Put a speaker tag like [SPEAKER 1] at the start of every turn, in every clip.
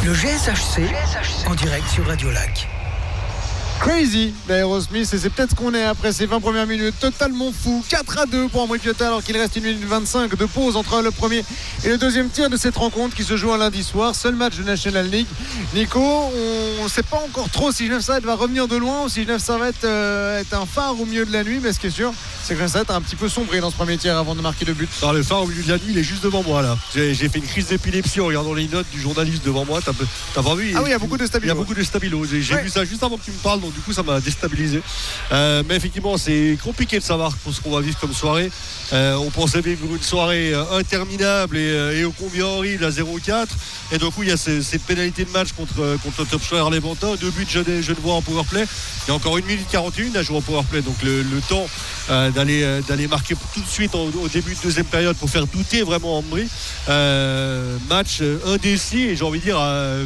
[SPEAKER 1] Le GSHC en direct sur Radio Lac.
[SPEAKER 2] Crazy d'Aerosmith, et c'est peut-être ce qu'on est après ces 20 premières minutes. Totalement fou. 4-2 pour Ambry Piotta, alors qu'il reste 1 minute 25 de pause entre le premier et le deuxième tir de cette rencontre qui se joue un lundi soir. Seul match de National League. Nico, on ne sait pas encore trop si Genève Servette va revenir de loin ou si Genève Servette est un phare au milieu de la nuit. Mais ce qui est sûr, c'est que Genève Servette a un petit peu sombré dans ce premier tir avant de marquer le but.
[SPEAKER 3] Alors, le phare au milieu de la nuit, il est juste devant moi là. J'ai fait une crise d'épilepsie en regardant les notes du journaliste devant moi. T'as pas vu?
[SPEAKER 2] Ah oui, il y a beaucoup de stabilo.
[SPEAKER 3] Il y a beaucoup de stabilo. J'ai vu ça juste avant que tu me parles, donc du coup ça m'a déstabilisé. Mais effectivement, c'est compliqué de savoir ce qu'on va vivre comme soirée. On pensait vivre une soirée interminable et au combien horrible à 0-4. Et donc, il y a ces pénalités de match contre le top scorer Levantin. 2 buts genevois en powerplay. Il y a encore 1 minute 41 à jouer en powerplay. Donc, le temps d'aller marquer tout de suite au début de deuxième période pour faire douter vraiment Ambry. Match indécis. Et j'ai envie de dire,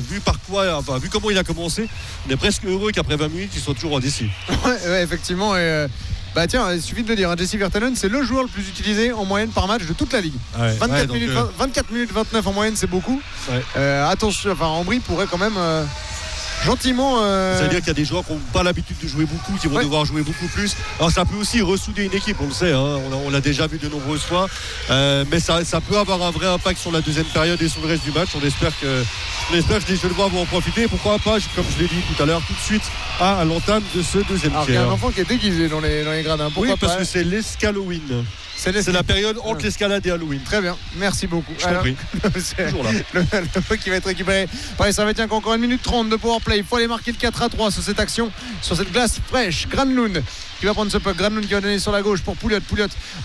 [SPEAKER 3] vu comment il a commencé, on est presque heureux qu'après 20 minutes, ils soient toujours indécis.
[SPEAKER 2] Ouais, effectivement. Et tiens, il suffit de le dire, Jesse Virtanen, c'est le joueur le plus utilisé en moyenne par match de toute la ligue. 24 minutes 29 en moyenne, c'est beaucoup. Attention, Ambry pourrait quand même gentiment.
[SPEAKER 3] Ça veut dire qu'il y a des joueurs qui n'ont pas l'habitude de jouer beaucoup, qui vont devoir jouer beaucoup plus. Alors ça peut aussi ressouder une équipe, on le sait, hein. On l'a déjà vu de nombreuses fois. Mais ça peut avoir un vrai impact sur la deuxième période et sur le reste du match. On espère que les Genevois vont en profiter. Pourquoi pas, comme je l'ai dit tout à l'heure, tout de suite à l'entame de ce deuxième tiers.
[SPEAKER 2] Il y a un enfant qui est déguisé dans les gradins.
[SPEAKER 3] Oui, parce que c'est l'escaloween. C'est la période entre l'escalade et Halloween.
[SPEAKER 2] Très bien, merci beaucoup.
[SPEAKER 3] Je t'en prie.
[SPEAKER 2] C'est toujours là. Le peu qui va être récupéré par les Servetiens qui ont encore 1 minute 30 de powerplay. Il faut aller marquer le 4-3 sur cette action, sur cette glace fraîche. Granlund qui va prendre ce puck. Granlund qui va donner sur la gauche pour Pouliot. Pouliot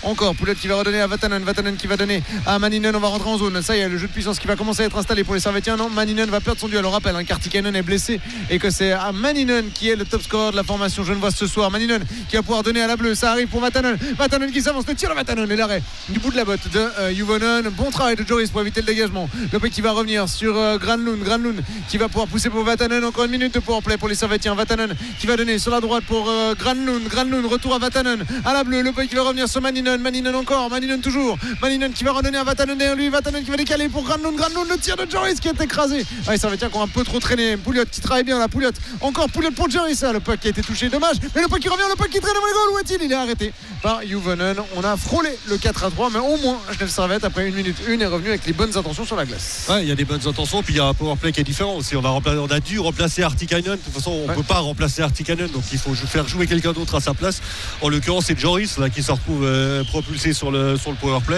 [SPEAKER 2] qui va redonner à Vatanen. Vatanen qui va donner à Maninen. On va rentrer en zone. Ça y est, le jeu de puissance qui va commencer à être installé pour les Servetiens. Non, Maninen va perdre son duel. On rappelle, Kartikainen est blessé et que c'est à Maninen qui est le top scorer de la formation genevoise ce soir. Maninen qui va pouvoir donner à la bleue. Ça arrive pour Vatanen. Vatanen qui s'avance. Le tir de Vatanen et l'arrêt du bout de la botte de Juvonen. Bon travail de Joris pour éviter le dégagement. Le puck qui va revenir sur Granlund qui va pouvoir pousser pour Vatanen. Encore 1 minute de powerplay pour les Servetiens. Vatanen qui va donner sur la droite pour Granlund, retour à Vatanen à la bleue. Le puck qui va revenir sur Maninen encore. Maninen toujours. Maninen qui va redonner à Vatanen derrière lui. Vatanen qui va décaler pour Granlund. Le tir de Joris qui est écrasé. Les Servetiens qui ont un peu trop traîné. Pouliot qui travaille bien là. Pouliot encore Pouliot pour Joris. Le puck qui a été touché, dommage. Mais le puck qui revient, le puck qui traîne dans le goal. Où est-il? Il est arrêté par Juvonen. On a frôlé le 4-3, mais au moins Genève Servette après 1 minute 1 est revenu avec les bonnes intentions sur la glace.
[SPEAKER 3] Ouais, il y a des bonnes intentions, puis il y a un powerplay qui est différent aussi. On a dû remplacer Artikainen. De toute façon, on ne peut pas remplacer Artikainen, donc il faut faire jouer quelqu'un d'autre à sa place. En l'occurrence, c'est Joris là qui se retrouve propulsé sur le powerplay.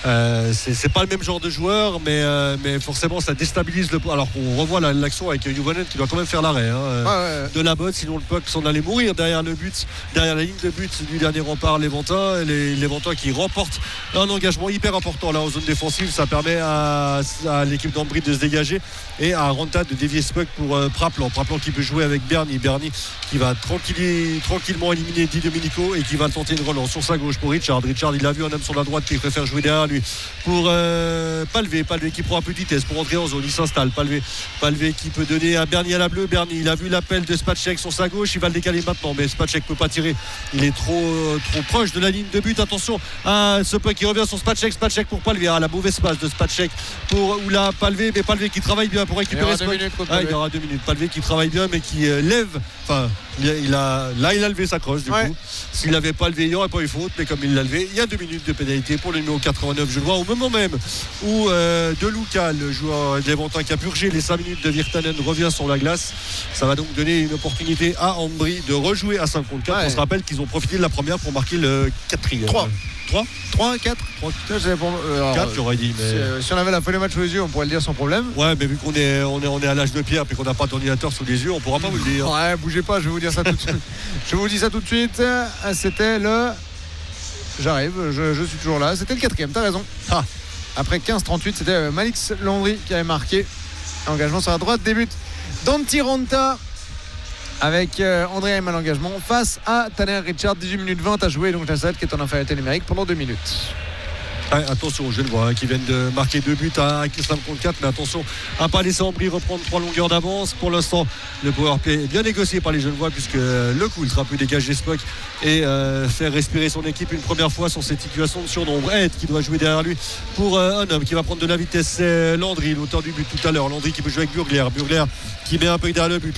[SPEAKER 3] C'est pas le même genre de joueur, mais forcément ça déstabilise le. Alors qu'on revoit l'action avec Juvonen qui doit quand même faire l'arrêt de la botte, sinon le puck s'en allait mourir derrière la ligne de but du dernier rempart Levantin. Les Levantins qui remportent un engagement hyper important là en zone défensive. Ça permet à l'équipe d'Ambry de se dégager et à Ranta de dévier ce puck pour Praplan qui peut jouer avec Bernie qui va tranquillement éliminer Di Domenico et qui va tenter une relance sur sa gauche pour Richard. Il l'a vu, un homme sur la droite qui préfère jouer derrière lui pour Palvé qui prend un peu de vitesse pour entrer en zone. Il s'installe, Palvé qui peut donner à Bernie à la bleue. Bernie, il a vu l'appel de Spacek sur sa gauche, il va le décaler maintenant, mais Spacek peut pas tirer, il est trop proche de la ligne de but. Attention à ce puck qui revient sur Spacek pour Palvé, la mauvaise passe de Spacek pour Oula Palvé, mais Palvé qui travaille bien pour récupérer ce puck. Il y aura 2 minutes. Palvé qui travaille bien mais qui lève, il a levé sa crosse du coup. S'il n'avait pas levé, il n'y aurait pas eu faute, mais comme il l'a levé, il y a 2 minutes de pénalité pour le numéro 89 genevois, au moment même où De Luca, le joueur des Levantins qui a purgé les 5 minutes de Virtanen, revient sur la glace. Ça va donc donner une opportunité à Ambry de rejouer à 5 contre 4. On se rappelle qu'ils ont profité de la première pour marquer le 4e. 3, 4, j'aurais dit. Mais...
[SPEAKER 2] Si on avait la feuille de match sous les yeux, on pourrait le dire sans problème.
[SPEAKER 3] Ouais, mais vu qu'on est à l'âge de pierre et qu'on n'a pas d'ordinateur sous les yeux, on pourra pas vous le dire.
[SPEAKER 2] Ouais, bougez pas, je vais vous dire ça tout de suite. Je vous dis ça tout de suite. C'était le. J'arrive, je suis toujours là. C'était le 4e, t'as raison. Après 15-38, c'était Malix Landry qui avait marqué. Engagement sur la droite, débute Danti Ranta avec André Ayman à l'engagement face à Tanner Richard. 18 minutes 20 à jouer, donc la salle qui est en infériorité numérique pendant 2 minutes.
[SPEAKER 3] Attention aux Genevois qui viennent de marquer 2 buts à 5 contre 4, mais attention à ne pas laisser Ambry reprendre 3 longueurs d'avance. Pour l'instant, le powerplay est bien négocié par les Genevois puisque le coup, il sera pu dégager Spock et faire respirer son équipe une première fois sur cette situation de surnombre. Ed qui doit jouer derrière lui pour un homme qui va prendre de la vitesse, c'est Landry, l'auteur du but tout à l'heure. Landry qui peut jouer avec Burgler qui met un peu derrière le but.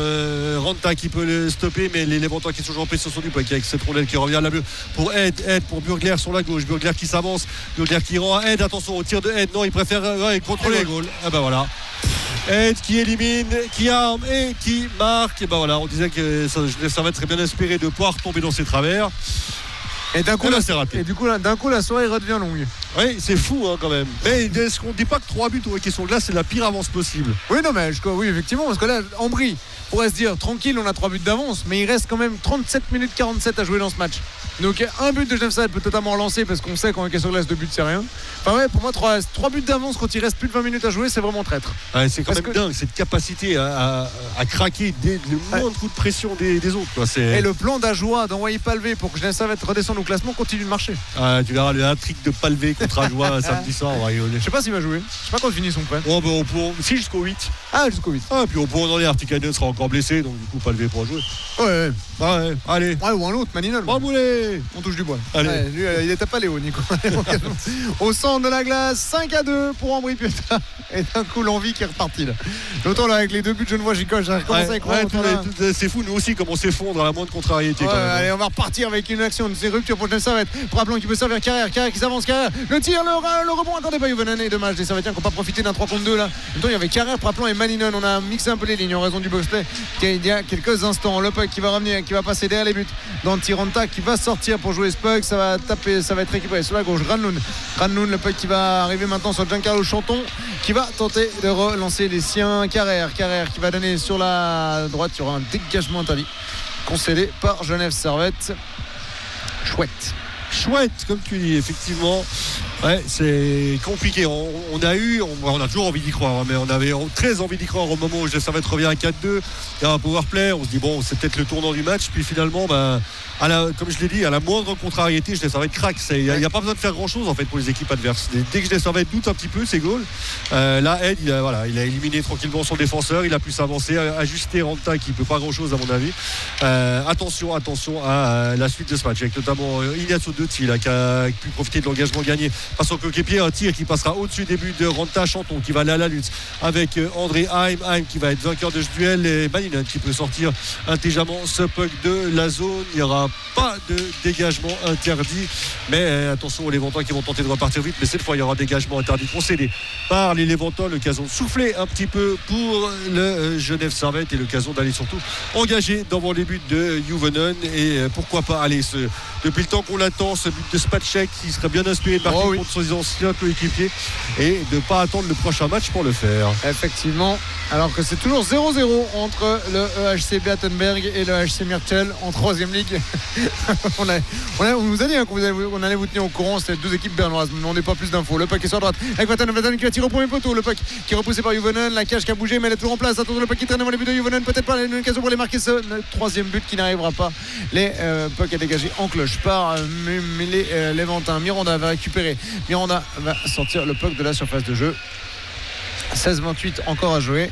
[SPEAKER 3] Ranta qui peut le stopper, mais les Levantins qui sont toujours en position du puck avec cette rondelle qui revient à la bleue pour Ed pour Burgler sur la gauche. Burgler qui s'avance, Burgler qui rend à Ed. Attention au tir de Ed, non, il préfère contrôler les goals. Ah ben voilà, Ed qui élimine, qui arme et qui marque. Et ben voilà, on disait que ça va être très bien espéré de pouvoir tomber dans ses travers.
[SPEAKER 2] Et d'un coup,
[SPEAKER 3] d'un
[SPEAKER 2] coup, la soirée redevient longue.
[SPEAKER 3] Oui, c'est fou quand même. Mais est-ce qu'on ne dit pas que 3 buts au hockey sur glace, c'est la pire avance possible?
[SPEAKER 2] Oui, non, mais oui, effectivement, parce que là, Ambry pourrait se dire tranquille, on a 3 buts d'avance, mais il reste quand même 37 minutes 47 à jouer dans ce match. Donc un but de Genève Servette peut totalement relancer parce qu'on sait qu'en hockey sur glace, 2 buts c'est rien. Enfin ouais, pour moi 3 buts d'avance quand il reste plus de 20 minutes à jouer, c'est vraiment traître.
[SPEAKER 3] Ouais, c'est quand même dingue cette capacité à craquer le moindre coup de pression des autres quoi.
[SPEAKER 2] Et le plan d'Ajoie d'envoyer Palvé pour que Genève Servette redescende au classement continue de marcher.
[SPEAKER 3] Tu verras le hat-trick de Palvé contre Ajoie samedi soir, on va rigoler.
[SPEAKER 2] Je sais pas s'il va jouer, je sais pas quand ils finissent son prêt.
[SPEAKER 3] Bon, on pourra, si jusqu'au 8.
[SPEAKER 2] Ah, jusqu'au 8.
[SPEAKER 3] Ah, puis on pourra en aller, Artikainen sera encore blessé, donc du coup Palvé pourra jouer.
[SPEAKER 2] Ouais,
[SPEAKER 3] allez.
[SPEAKER 2] Ouais, ou un autre, Maninon.
[SPEAKER 3] Bamboulet.
[SPEAKER 2] On touche du bois.
[SPEAKER 3] Allez.
[SPEAKER 2] Ouais, lui, il était pas Léo, Nico. Au centre de la glace, 5-2 pour Ambry Piotta. Et d'un coup, l'envie qui est repartie là. D'autant là, avec les 2 buts de Genevois, j'ai commencé à y croire.
[SPEAKER 3] C'est fou, nous aussi, comme on s'effondre à la moindre contrariété.
[SPEAKER 2] Allez, on va repartir avec une action de rupture pour Genève Servette. Rappelons qu'il peut servir Carrière qui s'avance, Carrière. Le tir, le rebond, attendez pas Juvonen. Et dommage, des Servetiens qui n'ont pas profité d'un 3 contre 2 là. En même temps, il y avait Carrière, Rappelons et Maninon. On a mixé un peu les lignes en raison du box-play il y a quelques instants. Le puck qui va revenir, qui va passer derrière les buts. Dans Tiranta qui va sortir pour jouer ce puck. Ça va taper, ça va être récupéré sur la gauche. Granlund, le puck qui va arriver maintenant sur Giancarlo Chanton qui va tenter de relancer les siens. Carrière qui va donner sur la droite sur un dégagement interdit concédé par Genève Servette.
[SPEAKER 3] Chouette, comme tu dis, effectivement. Ouais, c'est compliqué. On a toujours envie d'y croire, mais on avait très envie d'y croire au moment où Genève Servette revient à 4-2. Il y a un power play. On se dit, bon, c'est peut-être le tournant du match. Puis finalement, comme je l'ai dit, à la moindre contrariété, Genève Servette craque. Il n'y a pas besoin de faire grand-chose en fait pour les équipes adverses. Dès que Genève Servette doute un petit peu, c'est goal. Là, Ed, il a éliminé tranquillement son défenseur. Il a pu s'avancer, ajuster Ranta qui ne peut pas grand-chose à mon avis. Attention à la suite de ce match, avec notamment Ignacio Dotti qui a pu profiter de l'engagement gagné par son coéquipier. Un tir qui passera au-dessus des buts de Ranta. Chanton qui va aller à la lutte avec André Heim qui va être vainqueur de ce duel, et Maninon qui peut sortir intelligemment ce puck de la zone. Il n'y aura pas de dégagement interdit, mais attention aux Levantins qui vont tenter de repartir vite, mais cette fois il y aura dégagement interdit concédé par les Levantins, l'occasion de souffler un petit peu pour le Genève Servette et l'occasion d'aller surtout engager devant les buts de Juvonen. Et pourquoi pas aller depuis le temps qu'on l'attend, ce but de Spacek qui serait bien inspiré de marquer contre ses anciens coéquipiers et de ne pas attendre le prochain match pour le faire.
[SPEAKER 2] Effectivement, alors que c'est toujours 0-0 entre le EHC Beatenberg et le EHC Myrtel en 3ème ligue. on nous a dit qu'on allait vous tenir au courant. C'était 2 équipes bernoises, mais on n'est pas plus d'infos. Le puck est sur la droite avec Vatanen qui va tirer au premier poteau. Le puck qui est repoussé par Juvonen, la cage qui a bougé mais elle est toujours en place. Attention, le puck qui traîne devant les buts de Juvonen, peut-être pas une occasion pour les marquer, ce 3ème but qui n'arrivera pas. Les puck est dégagé en cloche par les Levantins. Miranda va récupérer, Miranda va sortir le puck de la surface de jeu. 16-28 encore à jouer.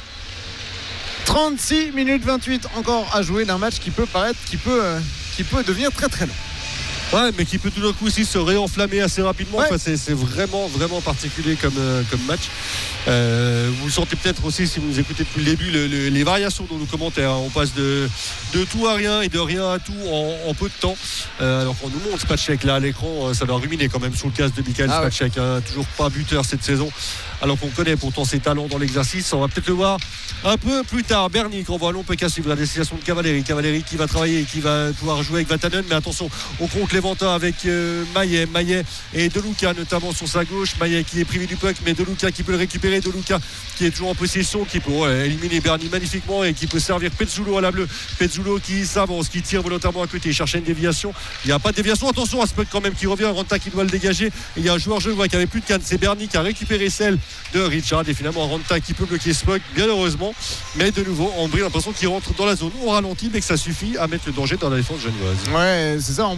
[SPEAKER 2] 36 minutes 28 encore à jouer d'un match qui peut devenir très très long.
[SPEAKER 3] Ouais, mais qui peut tout d'un coup aussi se réenflammer assez rapidement. Enfin, c'est vraiment particulier comme match. Vous le sentez peut-être aussi si vous nous écoutez depuis le début, les variations dans nos commentaires. On passe de tout à rien et de rien à tout en peu de temps. Alors qu'on nous montre Spacek là à l'écran, ça doit ruminer quand même sous le casque de Michael Spacek. Toujours pas buteur cette saison, alors qu'on connaît pourtant ses talents dans l'exercice. On va peut-être le voir un peu plus tard. Bernie, qu'on voit long peut casser la destination de Cavalieri qui va travailler, qui va pouvoir jouer avec Vatanen, mais attention au contre Levantin avec Maillet et De Luca notamment sur sa gauche. Maillet qui est privé du puck, mais De Luca qui peut le récupérer. De Luca qui est toujours en possession, qui peut éliminer Bernie magnifiquement et qui peut servir Pezzulo à la bleue. Pezzulo qui s'avance, qui tire volontairement à côté, il cherchait une déviation. Il n'y a pas de déviation. Attention à ce puck quand même qui revient. Ranta qui doit le dégager. Et il y a un joueur genevois qui avait plus de canne. C'est Bernie qui a récupéré celle de Richard. Et finalement Ranta qui peut bloquer ce puck, bien heureusement. Mais de nouveau, Ambry a l'impression qu'il rentre dans la zone au ralenti, mais que ça suffit à mettre le danger dans la défense genevoise.
[SPEAKER 2] Ouais, c'est ça. Ambry, on a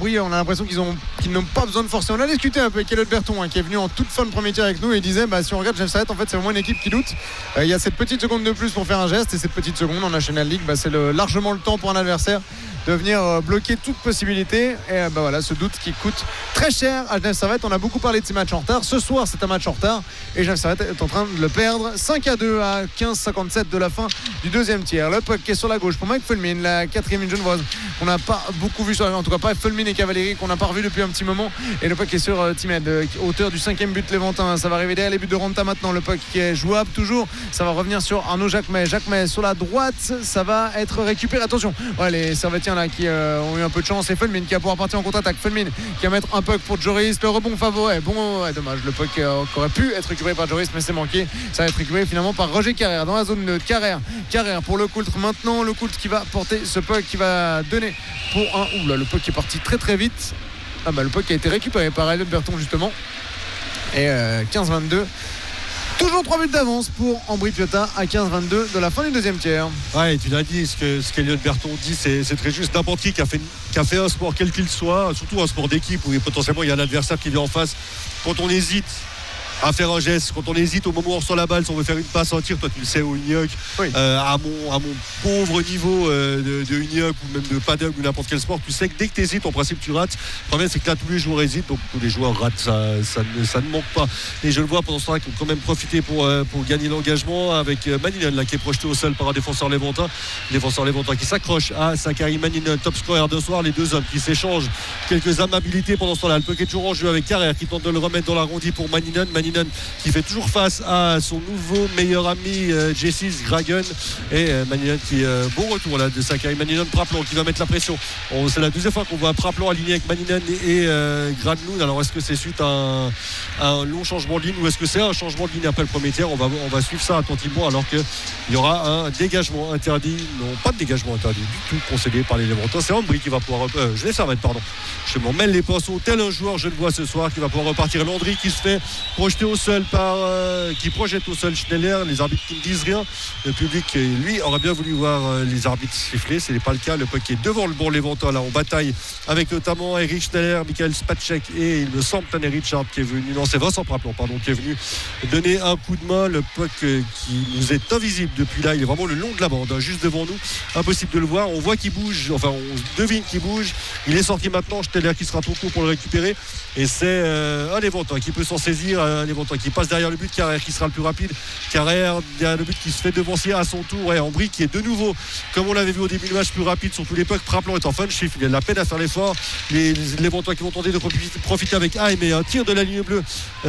[SPEAKER 2] l'impression qu'ils n'ont pas besoin de forcer. On a discuté un peu avec Elliot Berton qui est venu en toute fin de premier tiers avec nous et il disait si on regarde Genève Servette, en fait c'est vraiment une équipe qui doute. Il y a cette petite seconde de plus pour faire un geste et cette petite seconde en National League, c'est largement le temps pour un adversaire de venir bloquer toute possibilité. Et voilà, ce doute qui coûte très cher à Genève Servette. On a beaucoup parlé de ces matchs en retard. Ce soir, c'est un match en retard et Genève Servette est en train de le perdre 5-2 à 15-57 de la fin du deuxième tiers. Le puck est sur la gauche pour Mike Fulmin, la quatrième ligne genevoise. On n'a pas beaucoup vu en tout cas pas Fulmin et Cavalieri qu'on n'a pas revu depuis un petit moment. Et le puck est sur Timed, auteur du 5e but léventin. Ça va arriver derrière les buts de Ranta maintenant. Le puck qui est jouable toujours. Ça va revenir sur Arnaud Jacquemet. Jacquemet sur la droite. Ça va être récupéré. Attention, les Servettiens là qui ont eu un peu de chance. Et Fulmin qui va pouvoir partir en contre-attaque. Fulmin qui va mettre un puck pour Joris. Le rebond favori. Dommage. Le puck aurait pu être récupéré par Joris, mais c'est manqué. Ça va être récupéré finalement par Roger Carrère dans la zone neutre. Carrère pour le Coultre maintenant. Le Coultre qui va porter ce puck qui va donner pour un. Le puck est parti très très vite. Le puck a été récupéré par Elliot Berton justement. Et 15-22. Toujours 3 buts d'avance pour Ambry Piotta à 15-22 de la fin du deuxième tiers.
[SPEAKER 3] Ouais, tu l'as dit, ce qu'Elliot Berton dit, c'est très juste. N'importe qui a fait un sport quel qu'il soit, surtout un sport d'équipe où potentiellement il y a un adversaire qui vient en face. Quand on hésite à faire un geste, quand on hésite au moment où on reçoit la balle, si on veut faire une passe, un tir, toi tu le sais au Unihoc, oui. À mon pauvre niveau de Unihoc ou même de Paddock ou n'importe quel sport, tu sais que dès que tu hésites, en principe tu rates. Le problème c'est que là tous les joueurs hésitent, donc tous les joueurs ratent, ça ne manque pas. Et je le vois pendant ce temps-là qu'ils ont quand même profité pour gagner l'engagement avec Maninen là, qui est projeté au sol par un défenseur léventin qui s'accroche à Sakari Maninen, top scorer de soir. Les deux hommes qui s'échangent quelques amabilités pendant ce temps-là. Le puck est toujours en jeu avec Carrère qui tente de le remettre dans l'arrondi pour Maninen qui fait toujours face à son nouveau meilleur ami Jessis Gragen et Maninen qui bon retour là de Sakari Maninen. Praplon qui va mettre la pression. C'est la deuxième fois qu'on voit Praplon aligné avec Maninen et Gradloun. Alors est-ce que c'est suite à un long changement de ligne ou est-ce que c'est un changement de ligne après le premier tiers? On va suivre ça attentivement alors qu'il y aura un dégagement interdit. Non, pas de dégagement interdit du tout concédé par les Léventins. C'est Ambry qui va pouvoir je laisse Servette, pardon. Je m'en mêle les pinceaux. Tel un joueur je le vois ce soir qui va pouvoir repartir. Landry qui se fait projeter au sol qui projette au sol Schneller. Les arbitres qui ne disent rien. Le public lui aurait bien voulu voir les arbitres siffler. Ce n'est pas le cas. Le puck est devant le bon Léventin là en bataille avec notamment Eric Schneller, Michael Spacek et il me semble Tanner Richard qui est venu, non c'est Vincent Praplon pardon, qui est venu donner un coup de main. Le puck qui nous est invisible depuis là, il est vraiment le long de la bande, juste devant nous, impossible de le voir. On voit qu'il bouge, enfin on devine qu'il bouge. Il est sorti maintenant, Schneller qui sera trop court pour le récupérer et c'est un Léventin qui peut s'en saisir, un Léventin qui passe derrière le but. Carrère qui sera le plus rapide, Carrère derrière le but qui se fait devancer à son tour. Ambry qui est de nouveau, comme on l'avait vu au début du match, plus rapide sur tous les pucks. Praplon est en fin de chiffre, il a de la peine à faire l'effort. Les Léventois qui vont tenter de profiter avec Haim et un tir de la ligne bleue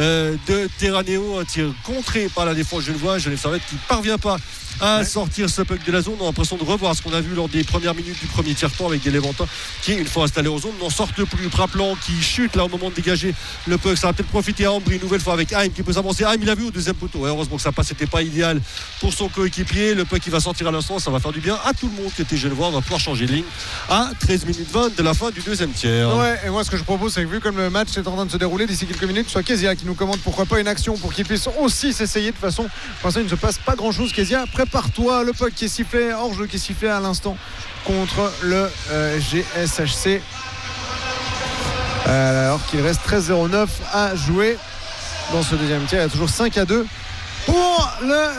[SPEAKER 3] de Terraneo, un tir contré par la défense genevoise. Genève Servette qui ne parvient pas à sortir ce puck de la zone. On a l'impression de revoir ce qu'on a vu lors des premières minutes du premier tiers-temps avec des Léventins qui, une fois installés en zone, n'en sortent plus. Praplon qui chute là au moment de dégager le puck. Ça va peut-être profiter à Ambry une nouvelle fois avec Haim qui peut s'avancer. Haim il a vu au deuxième poteau. Et heureusement que ça passe, c'était pas idéal pour son coéquipier. Le puck qui va sortir à l'instant, ça va faire du bien à tout le monde qui était genevois. On va pouvoir changer de ligne à 13 minutes 20 de la fin du deuxième tiers.
[SPEAKER 2] Ouais, et moi ce que je propose c'est que vu comme le match est en train de se dérouler d'ici quelques minutes, soit Kezia qui nous commande pourquoi pas une action pour qu'il puisse aussi s'essayer. De toute façon, pour l'instant il ne se passe pas grand chose. Kezia, prépare-toi. Le puck qui est sifflé, hors-jeu qui est sifflé à l'instant contre le GSHC. Alors qu'il reste 13-09 à jouer dans ce deuxième tiers. Il y a toujours 5-2 pour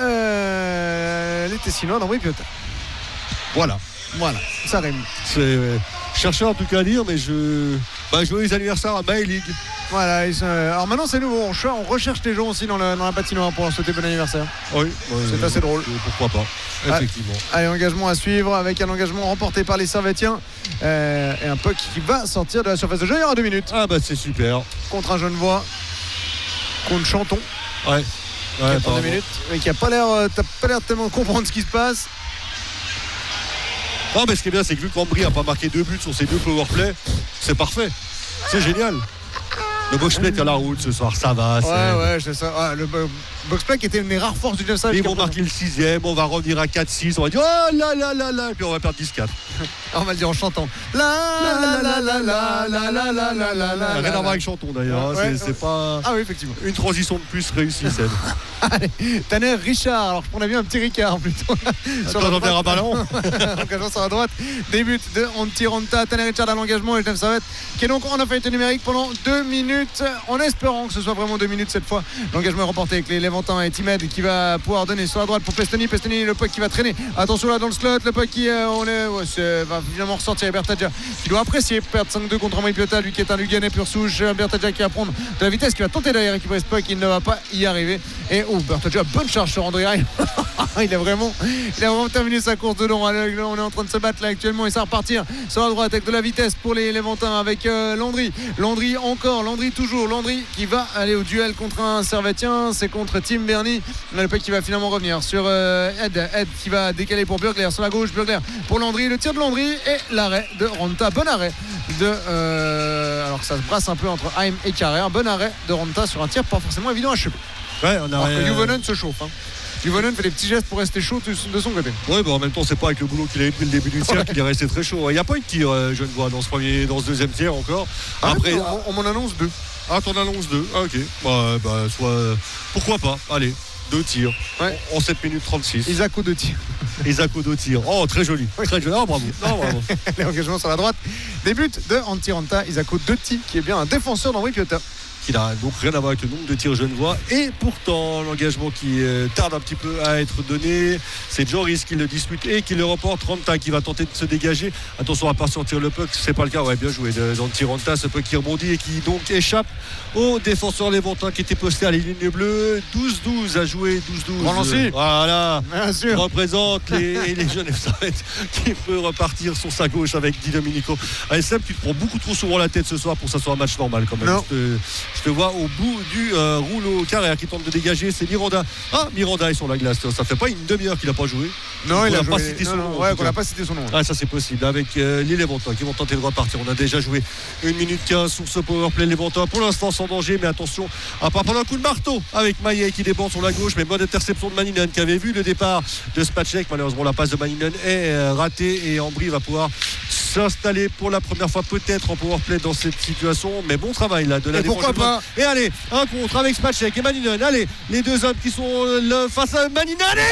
[SPEAKER 2] les Tessinois d'Ambry Piotta. Voilà, ça rime.
[SPEAKER 3] Je cherchais en tout cas à dire, mais joyeux anniversaire à My League.
[SPEAKER 2] Voilà, alors maintenant c'est nouveau, on recherche les gens aussi dans la patinoire pour leur souhaiter bon anniversaire.
[SPEAKER 3] Oui,
[SPEAKER 2] c'est assez drôle.
[SPEAKER 3] Pourquoi pas, effectivement.
[SPEAKER 2] Allez, engagement à suivre avec un engagement remporté par les Servettiens et un puck qui va sortir de la surface de jeu. Il y aura 2 minutes.
[SPEAKER 3] Ah bah c'est super.
[SPEAKER 2] Contre un Genevois, contre Chanton.
[SPEAKER 3] Ouais.
[SPEAKER 2] Qui attend 2 minutes, mais qui n'a pas l'air de tellement comprendre ce qui se passe.
[SPEAKER 3] Non, mais ce qui est bien, c'est que vu qu'Ambry n'a pas marqué 2 buts sur ses 2 powerplays, c'est parfait. C'est génial. Le box-play est à la route ce soir, ça va.
[SPEAKER 2] Ouais, c'est ça. Ah, le box-play qui était une des rares forces du 9 Savage.
[SPEAKER 3] Ils vont marquer le 6ème, on va revenir à 4-6, on va dire oh là là là là, et puis on va perdre 10-4.
[SPEAKER 2] On va le dire en chantant. La la la la la la la la la la la.
[SPEAKER 3] Rien à voir avec chanton d'ailleurs, c'est pas.
[SPEAKER 2] Ah oui, effectivement.
[SPEAKER 3] Une transition de plus réussie, Seb.
[SPEAKER 2] Allez, Tanner Richard. Alors je prends bien un petit Ricard plutôt.
[SPEAKER 3] Sur la faire un ballon.
[SPEAKER 2] Engagement sur la droite. Début de Antiranta. Tanner Richard à l'engagement et Genève Servette qui est donc en affinité numérique pendant 2 minutes en espérant que ce soit vraiment 2 minutes cette fois. L'engagement est remporté avec les Léventins et Timed qui va pouvoir donner sur la droite pour Pestoni. Pestoni, le puck qui va traîner. Attention là dans le slot. Le puck qui va finalement ressortir. Bertadja qui doit apprécier perdre 5-2 contre Amaury Piotta, lui qui est un Luganais pur souche. Bertadja qui va prendre de la vitesse, qui va tenter d'aller récupérer ce puck. Il ne va pas y arriver. Et Bertadja, bonne charge sur André. Il a vraiment terminé sa course dedans. On est en train de se battre là actuellement et ça va repartir sur la droite avec de la vitesse pour les Léventins avec Landry toujours Landry qui va aller au duel contre un Servettien. C'est contre Tim Berny. Le puck qui va finalement revenir sur Ed qui va décaler pour Burgler sur la gauche. Burgler pour Landry, le tir de Landry et l'arrêt de Ranta. Bon arrêt de alors que ça se brasse un peu entre Haim et Carrère. Bon arrêt de Ranta sur un tir pas forcément évident à choper.
[SPEAKER 3] Ouais, on a
[SPEAKER 2] alors que Juvonen se chauffe. Juvonen fait des petits gestes pour rester chaud de son côté.
[SPEAKER 3] Oui, en même temps, c'est pas avec le boulot qu'il a eu depuis le début du tir qu'il est resté très chaud. Il n'y a pas eu de tir, je ne vois, dans ce deuxième tir encore.
[SPEAKER 2] Après, on m'en annonce 2.
[SPEAKER 3] Ah, t'en annonces 2. Ah, ok. Pourquoi pas. Allez, 2 tirs. Ouais. En 7 minutes 36.
[SPEAKER 2] Isako 2 tirs.
[SPEAKER 3] Isako 2 tirs. Oh, très joli. Oui. Très joli. Oh, bravo.
[SPEAKER 2] L'engagement sur la droite. Début de Antiranta. Isako 2 tirs, qui est bien un défenseur d'Amaury Piotta.
[SPEAKER 3] Qui n'a donc rien à voir avec le nombre de tirs genevois. Et pourtant, l'engagement qui tarde un petit peu à être donné, c'est Joris qui le dispute et qui le reporte. Ranta qui va tenter de se dégager. Attention à pas sortir le puck, c'est pas le cas. Ouais, bien joué d'Antiranta, ce puck qui rebondit et qui donc échappe au défenseur léventin qui était posté à les lignes bleues. 12-12 à jouer, 12-12.
[SPEAKER 2] Bon lancer.
[SPEAKER 3] Voilà.
[SPEAKER 2] Bien sûr.
[SPEAKER 3] Représente les jeunes Servette qui peut repartir sur sa gauche avec Di Domenico. Allez, Seb, tu te prends beaucoup trop souvent la tête ce soir pour que ça soit un match normal quand même.
[SPEAKER 2] Non.
[SPEAKER 3] Je te vois au bout du rouleau. Carrère qui tente de dégager, c'est Miranda. Ah, Miranda est sur la glace. Ça fait pas une demi-heure qu'il n'a pas joué.
[SPEAKER 2] Non, il a
[SPEAKER 3] pas cité son nom.
[SPEAKER 2] Ouais, qu'on n'a pas cité son nom.
[SPEAKER 3] Ah, ça c'est possible. Avec les Léventins qui vont tenter de repartir. On a déjà joué 1 minute 15 sur ce powerplay Léventin. Pour l'instant sans danger, mais attention à pas prendre un coup de marteau avec Maillet qui déborde sur la gauche. Mais bonne interception de Maninen qui avait vu le départ de Spacek. Malheureusement, la passe de Maninen est ratée et Ambry va pouvoir s'installer pour la première fois peut-être en powerplay dans cette situation. Mais bon travail là de la défense.
[SPEAKER 2] Pourquoi pas.
[SPEAKER 3] Et allez, un contre avec Spacek et Maninen. Allez, les deux hommes qui sont face à Maninen. Et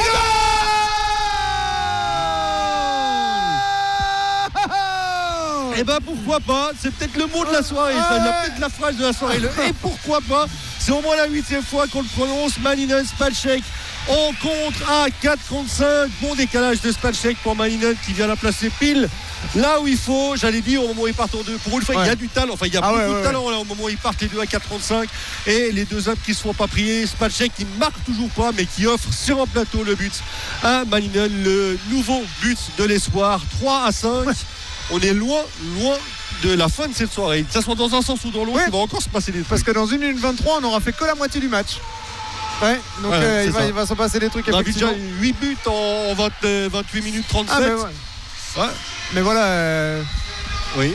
[SPEAKER 3] et ben pourquoi pas, c'est peut-être le mot de la soirée, peut-être la phrase de la soirée. Et pourquoi pas, c'est au moins la 8e fois qu'on le prononce. Maninen, Spacek en contre à 4 contre 5. Bon décalage de Spacek pour Maninen qui vient la placer pile là où il faut. J'allais dire au moment où ils partent en deux. Pour une fois, il y a du talent. Enfin, il y a beaucoup de talent là au moment où ils partent les deux à 4,35. Et les deux hommes qui ne se font pas prier. Spacek qui ne marque toujours pas, mais qui offre sur un plateau le but à Maninen. Le nouveau but de l'espoir. 3-5. On est loin de la fin de cette soirée. Que ça soit dans un sens ou dans l'autre, il va encore se passer des trucs.
[SPEAKER 2] Parce que dans 1 minute 23, on n'aura fait que la moitié du match. Ouais, donc il va s'en passer des trucs.
[SPEAKER 3] On a déjà 8 buts en 28 minutes 37.
[SPEAKER 2] Ah, mais ouais. Mais voilà.
[SPEAKER 3] Oui.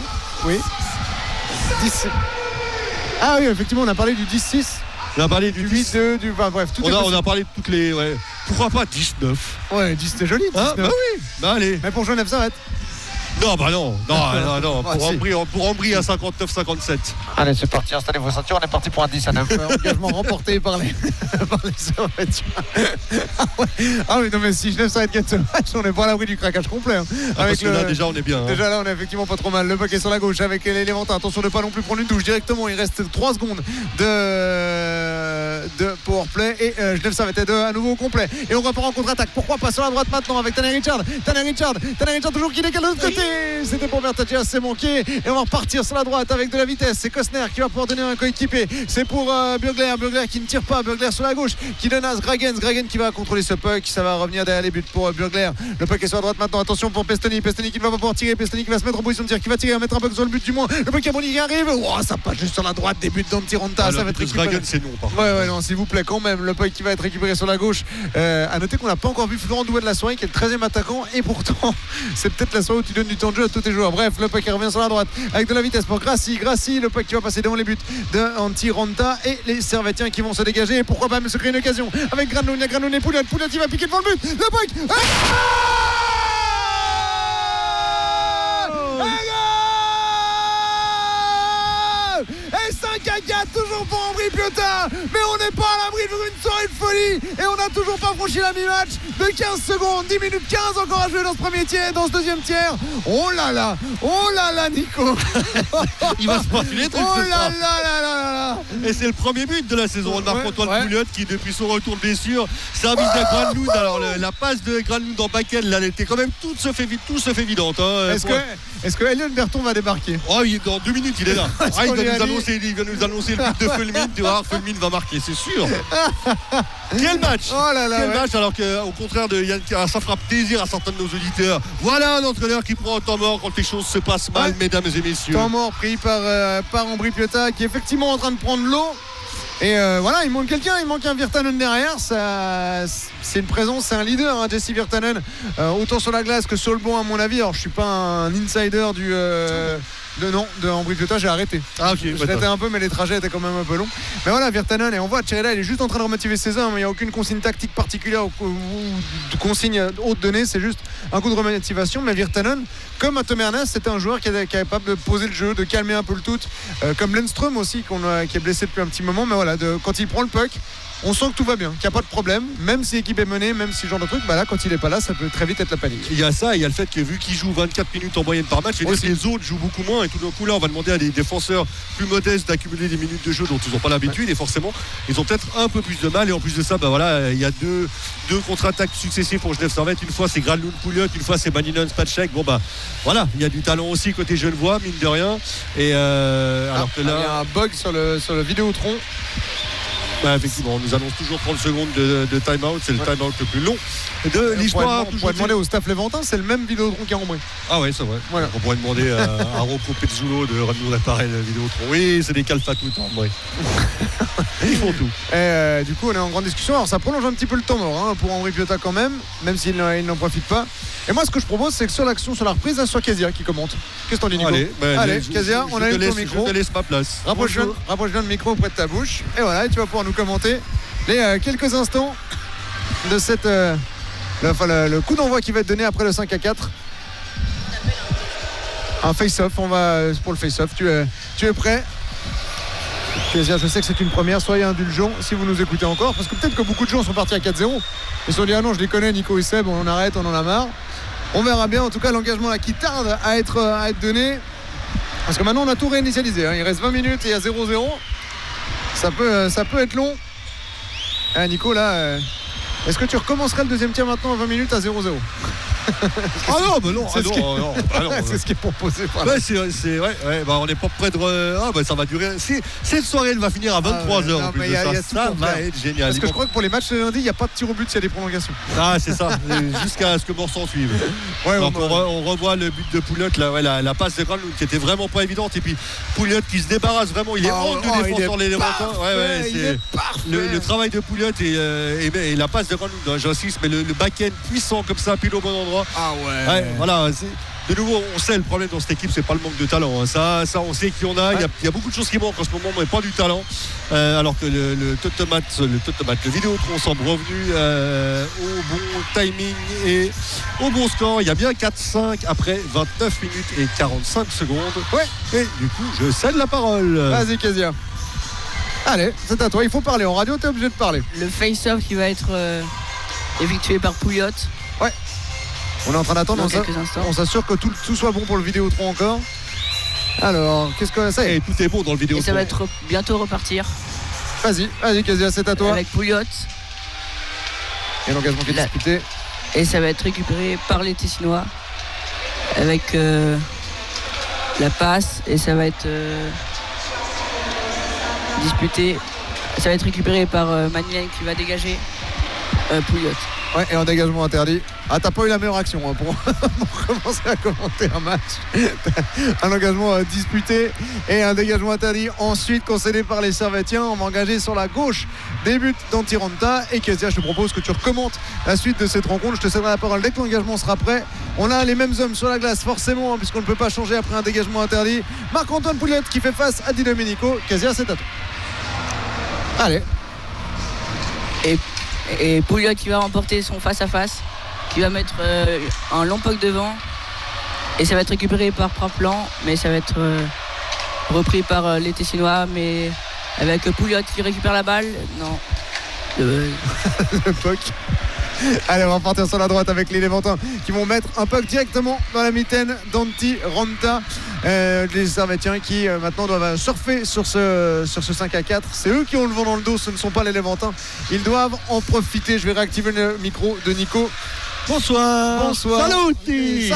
[SPEAKER 2] 10. Ah oui, effectivement, on a parlé du 10-6.
[SPEAKER 3] On a parlé du
[SPEAKER 2] 8-2, du. Enfin, bref, tout
[SPEAKER 3] on a parlé de toutes les. Ouais. Pourquoi pas 19?
[SPEAKER 2] Ouais, 10 c'était joli. 19.
[SPEAKER 3] Ah, bah oui. Bah allez.
[SPEAKER 2] Mais pour Genève Servette.
[SPEAKER 3] Non. Pour Ambry à 59-57.
[SPEAKER 2] Allez, c'est parti, installez vos ceintures, on est parti pour un 10 à 9. Engagement remporté par les Servettiens. Ah oui, non, mais si Genève Servette gagne ce match, on n'est pas à l'abri du craquage complet.
[SPEAKER 3] Avec là, déjà, on est bien.
[SPEAKER 2] Déjà là, on est effectivement pas trop mal. Le puck est sur la gauche avec les Léventins. Attention de ne pas non plus prendre une touche directement. Il reste 3 secondes de powerplay. Et Genève Servette est à nouveau au complet. Et on repart en contre-attaque. Pourquoi pas sur la droite maintenant avec Tanner Richard toujours qui décale de l'autre côté. C'était pour Bertadja, c'est manqué. Et on va repartir sur la droite avec de la vitesse. C'est Costner qui va pouvoir donner un coéquipier. C'est pour Burgler qui ne tire pas. Burgler sur la gauche qui donne à Sgragens qui va contrôler ce puck. Ça va revenir derrière les buts pour Burgler. Le puck est sur la droite maintenant. Attention pour Pestoni qui ne va pas pouvoir tirer. Pestoni qui va se mettre en position de tir, qui va tirer, mettre un puck sur le but du moins. Le puck à Bonny qui arrive. Ça passe juste sur la droite. Des buts d'Antiranta. Ça va être
[SPEAKER 3] Sgragens, c'est non.
[SPEAKER 2] Ouais, ouais, non, s'il vous plaît, quand même. Le puck qui va être récupéré sur la gauche. À noter qu'on n'a pas encore vu Florent Douet de la soirée, qui est le 13e attaquant. Et pourtant, c'est peut-être la soirée où tu donnes du temps de jeu à tous tes joueurs. Bref, le puck qui revient sur la droite avec de la vitesse pour Grassi. Le puck qui va passer devant les buts de Antti-Ranta et les Servetiens qui vont se dégager. Et pourquoi pas même se créer une occasion avec Granlund. Il y a Granlund et Pouliot. Pouliot qui va piquer devant le but. Le puck. Et 5-4 toujours pour Ambry Piotta, mais on n'est pas à l'abri d'une soirée de folie et on n'a toujours pas franchi la mi-match de 15 secondes, 10 minutes 15 encore à jouer dans ce premier tiers, dans ce deuxième tiers. Oh là là Nico.
[SPEAKER 3] Il va se profiler.
[SPEAKER 2] Oh là là.
[SPEAKER 3] Et c'est le premier but de la saison. On marque Antoine Pouliot qui depuis son retour de blessure service de Granlund. Alors la passe de Granlund en back-end là, elle était quand même tout se fait évidente.
[SPEAKER 2] Est-ce que Elion Berton va débarquer?
[SPEAKER 3] Oh, dans 2 minutes il est là. Il va nous annoncer le but de Fulmin. Tu vois, Fulmin va marquer, c'est sûr. Quel match! Quel match, alors qu'au contraire de Yann, ça fera plaisir à certains de nos auditeurs. Voilà un entraîneur qui prend un temps mort quand les choses se passent mal, mesdames et messieurs.
[SPEAKER 2] Temps mort pris par Ambry Piotta qui est effectivement en train de prendre l'eau. Et voilà, il manque quelqu'un, il manque un Virtanen derrière. C'est une présence, c'est un leader, hein, Jesse Virtanen, autant sur la glace que sur le banc à mon avis. Alors je suis pas un insider de Ambry Piotta, j'ai arrêté.
[SPEAKER 3] Ah ok.
[SPEAKER 2] Je l'étais un peu, mais les trajets étaient quand même un peu longs. Mais voilà, Virtanen, et on voit Tcherela, il est juste en train de remotiver ses hommes. Il n'y a aucune consigne tactique particulière ou de consigne haute donnée, c'est juste un coup de remotivation. Mais Virtanen, comme à Tom Ernest, c'était un joueur qui est capable de poser le jeu, de calmer un peu le tout, comme Lundström aussi, qui est blessé depuis un petit moment. Mais voilà, quand il prend le puck, on sent que tout va bien, qu'il n'y a pas de problème, même si l'équipe est menée, même si ce genre de truc, là quand il n'est pas là, ça peut très vite être la panique.
[SPEAKER 3] Il y a ça, il y a le fait que vu qu'il joue 24 minutes en moyenne par match, et les autres jouent beaucoup moins, et tout d'un coup là on va demander à des défenseurs plus modestes d'accumuler des minutes de jeu dont ils n'ont pas l'habitude, et forcément ils ont peut-être un peu plus de mal. Et en plus de ça, il y a deux contre-attaques successives pour Genève Servette. Une fois c'est Granlund Pouliot, une fois c'est Maninen Spacek. Voilà, il y a du talent aussi côté Genevois, mine de rien. Et alors que là,
[SPEAKER 2] il y a un bug sur le Vidéotron.
[SPEAKER 3] Effectivement, on nous annonce toujours 30 secondes de time-out. C'est le time-out le plus long de l'histoire.
[SPEAKER 2] On pourrait demander au staff Léventin, c'est le même Vidéotron qui a Ambry.
[SPEAKER 3] Ah ouais, c'est vrai. Voilà. On pourrait demander à Rocco Pezzulo de ramener l'appareil Vidéotron. Oui, c'est des calfatous en Ambry. Ils font tout.
[SPEAKER 2] Et du coup, on est en grande discussion. Alors ça prolonge un petit peu le temps mort pour Ambry Piotta quand même s'il n'en profite pas. Et moi, ce que je propose, c'est que sur l'action, sur la reprise, là, soit Kezia qui commente. Qu'est-ce que t'en dis, Nico?
[SPEAKER 3] Allez,
[SPEAKER 2] Kezia, on a eu ton micro.
[SPEAKER 3] Je te laisse ma place.
[SPEAKER 2] Rapproche bien le micro auprès de ta bouche. Et voilà, tu vas pouvoir nous commenter les quelques instants de cette le coup d'envoi qui va être donné après le 5-4. Un face-off, on va pour le face-off. Tu es prêt? Kezia, je sais que c'est une première, soyez indulgents si vous nous écoutez encore, parce que peut-être que beaucoup de gens sont partis à 4-0 et se sont dit ah non, je les connais, Nico et Seb, on arrête, on en a marre. On verra bien. En tout cas, l'engagement là qui tarde à être donné, parce que maintenant on a tout réinitialisé, hein. Il reste 20 minutes et il y a 0-0. Ça peut être long. Nico là, est-ce que tu recommencerais le deuxième tiers maintenant à 20 minutes à 0-0?
[SPEAKER 3] Ah non, mais non,
[SPEAKER 2] c'est ce qui est proposé par
[SPEAKER 3] on n'est pas près de ça va durer. Cette soirée elle va finir à 23h en plus de ça. Ça va être génial.
[SPEAKER 2] Parce que je crois que pour les matchs de lundi, il n'y a pas de tir au but s'il y a des prolongations.
[SPEAKER 3] Ah c'est ça, jusqu'à ce que Morsan suive. Donc on revoit le but de Pouliot, la passe de Granlund qui était vraiment pas évidente, et puis Pouliot qui se débarrasse vraiment, il est hors de défenseur les Léventins. Le travail de Pouliot et la passe de Granlund, j'insiste, mais le back-end puissant comme ça, pile au bon endroit.
[SPEAKER 2] Ah ouais.
[SPEAKER 3] Voilà, de nouveau, on sait le problème dans cette équipe, c'est pas le manque de talent. Ça, on sait qu'il y en a. Il y a beaucoup de choses qui manquent en ce moment, mais pas du talent. Alors que le Vidéotron semble revenu au bon timing et au bon score. Il y a bien 4-5 après 29 minutes et 45 secondes. Ouais. Et du coup, je cède la parole.
[SPEAKER 2] Vas-y, Kezia. Allez, c'est à toi. Il faut parler. En radio, t'es obligé de parler.
[SPEAKER 4] Le face-off qui va être effectué par Pouliot.
[SPEAKER 2] Ouais. On est en train d'attendre, on s'assure que tout soit bon pour le Vidéotron encore. Alors, qu'est-ce que ça y est?
[SPEAKER 3] Tout est bon dans le Vidéotron.
[SPEAKER 4] Et ça va être bientôt repartir.
[SPEAKER 2] Vas-y, Kezia, c'est à toi.
[SPEAKER 4] Avec Pouliot.
[SPEAKER 2] Et l'engagement qui est disputé.
[SPEAKER 4] Et ça va être récupéré par les Tessinois. Avec la passe. Et ça va être disputé. Ça va être récupéré par Manien qui va dégager Pouliot.
[SPEAKER 2] Ouais, et un dégagement interdit. Ah, t'as pas eu la meilleure action hein, pour commencer à commenter un match. Un engagement disputé et un dégagement interdit ensuite concédé par les Servétiens. On va engager sur la gauche des buts d'Antiranta. Et Kezia, je te propose que tu recommentes la suite de cette rencontre. Je te céderai la parole dès que l'engagement sera prêt. On a les mêmes hommes sur la glace forcément, puisqu'on ne peut pas changer après un dégagement interdit. Marc-Antoine Pouliot qui fait face à Di Domenico. Kezia, c'est à toi. Allez.
[SPEAKER 4] Et Pouliot qui va remporter son face-à-face, qui va mettre un long puck devant. Et ça va être récupéré par Praplan, mais ça va être repris par les Tessinois, mais avec Pouliot qui récupère la balle. Non.
[SPEAKER 2] Le puck. Allez, on va partir sur la droite avec les Léventins qui vont mettre un puck directement dans la mitaine d'Antiranta. Les Servétiens qui maintenant doivent surfer sur ce 5-4. C'est eux qui ont le vent dans le dos, ce ne sont pas les Léventins. Ils doivent en profiter. Je vais réactiver le micro de Nico.
[SPEAKER 3] Bonsoir.
[SPEAKER 2] Salut.